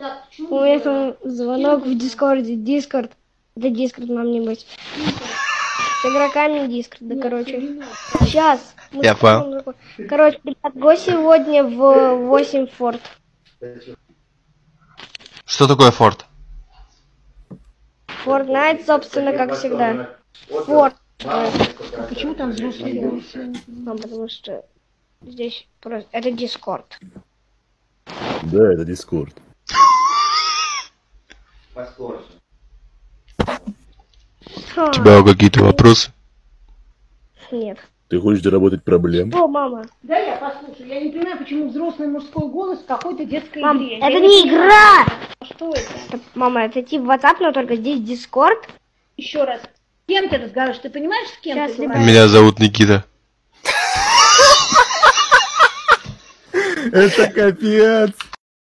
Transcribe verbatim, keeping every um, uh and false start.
У меня там звонок в Дискорде. Дискорд. Да Дискорд нам не быть. С игроками Дискорд, да, короче. Сейчас. Я понял. Короче, ребят, го сегодня в восемь форт. Что такое форт? Fortnite, собственно, как всегда. Форт. А почему там взрослые голос? Ну, потому что здесь просто... Это Дискорд. Да, это Дискорд. У тебя какие-то вопросы? Нет. Ты хочешь доработать проблем? Что, мама? Да, я послушаю. Я не понимаю, почему взрослый мужской голос в какой-то детской Мам, игре. это Я не понимаю, игра! Что это? Это, мама, это типа WhatsApp, но только здесь Дискорд. Еще раз. С кем ты разговариваешь? Ты понимаешь, с кем Сейчас, ты ребят. говоришь? Меня зовут Никита. Это капец!